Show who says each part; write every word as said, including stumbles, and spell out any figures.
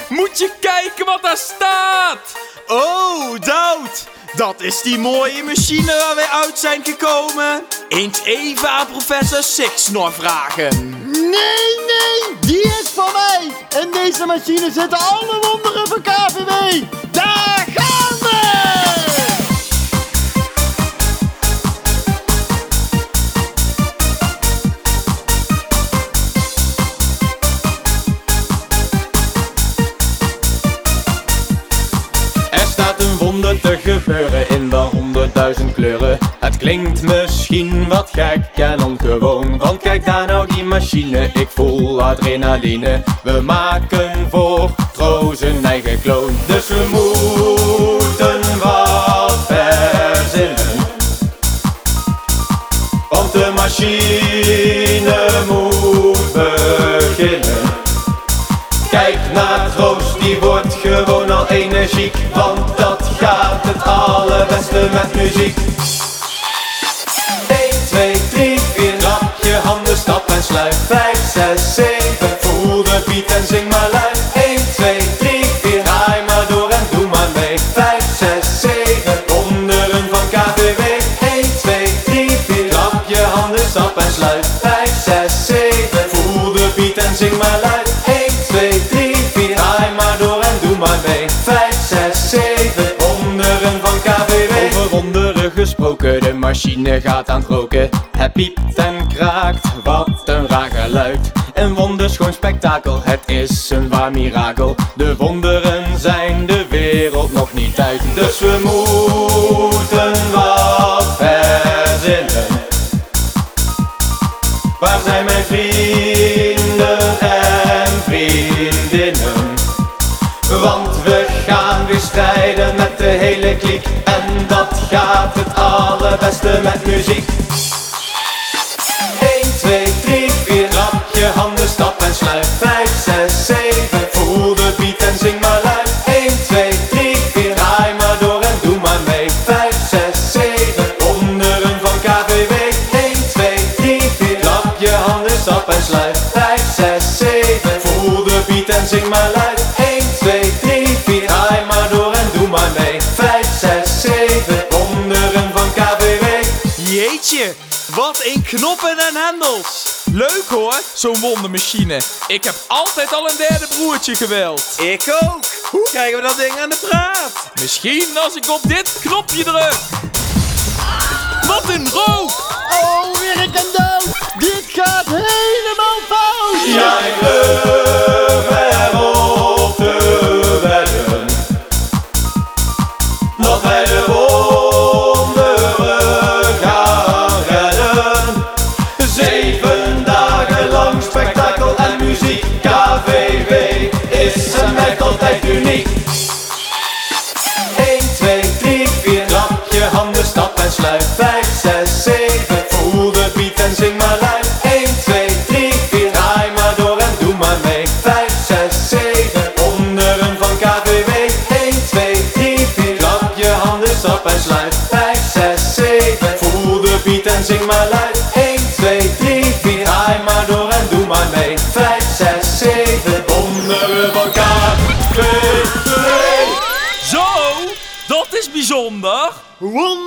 Speaker 1: Moet je kijken wat daar staat!
Speaker 2: Oh, Doud! Dat is die mooie machine waar wij uit zijn gekomen. Eens even aan professor Siksnor vragen.
Speaker 3: Nee, nee, die is van mij. In deze machine zitten alle wonderen van K V W. Daar gaan we!
Speaker 4: Er staat een wonder te gebeuren in wel honderdduizend kleuren. Het klinkt misschien wat gek en ongewoon, want kijk daar nou die machine, ik voel adrenaline. We maken voor Tro zijn eigen kloon, dus we moeten wat verzinnen. Want de machine moet beginnen. Kijk naar Troost, die wordt gewoon al energiek, want dat gaat het allerbeste met muziek. één, twee, drie, vier, klap je handen, stap en sluit. vijf, zes, zeven, voel de beat en zing maar luid. één, twee, drie, vier, draai maar door en doe maar mee. vijf, zes, zeven, wonderen van K V W. één, twee, drie, vier, klap je handen, stap en sluit. vijf, zes, zeven, voel de beat en zing maar luid. één, twee, drie, vier, draai maar door en doe maar mee. vijf, zes, zeven, wonderen van K V W. Over wonderen gesproken, de machine gaat aan het roken. Het piept en kraakt, wat een raar geluid. Een wonderschoon spektakel, het is een waar mirakel. De wonderen zijn de wereld nog niet uit, dus we moeten wat verzinnen. Waar zijn mijn vrienden en vriendinnen? Want we gaan weer strijden met de hele kliek, en dat gaat het allerbeste met muziek. één, twee, drie, vier, klap je handen, stap en sluit. vijf, zes, zeven, voel de beat en zing maar luid. één, twee, drie, vier, draai maar door en doe maar mee. vijf, zes, zeven, wonderen van K V W. één, twee, drie, vier, klap je handen, stap en sluit. vijf, zes, zeven, voel de beat en zing maar luid. één, twee, drie, vier, draai maar door en doe maar mee. vijf, zes, zeven, wonderen van K V W.
Speaker 2: Jeetje, wat een knoppen en hendels.
Speaker 1: Leuk hoor, zo'n wondermachine. Ik heb altijd al een derde broertje gewild.
Speaker 2: Ik ook. Hoe krijgen we dat ding aan de praat?
Speaker 1: Misschien als ik op dit knopje druk. Wat een rook!
Speaker 3: Oh, weer een cadeau. Dit gaat helemaal fout.
Speaker 4: Jij durft erop te wedden dat wij de wonderen gaan redden. Zeven dagen lang spektakel en muziek. K V W is en blijft altijd uniek. één, twee, drie, vier, klap je handen, stap en sluit. vijf, zes, zeven, voel de beat en zing maar luid. één, twee, drie, vier, draai maar door en doe maar mee. vijf, zes, zeven, wonderen van K V W. één, twee, drie, vier, klap je handen, stap en sluit. vijf, zes, zeven, voel de beat en zing maar luid. één, twee, drie, vier, draai maar door en doe maar mee. vijf, zes, zeven, wonderen van K V W.
Speaker 1: Zo, dat is bijzonder.
Speaker 3: Wonder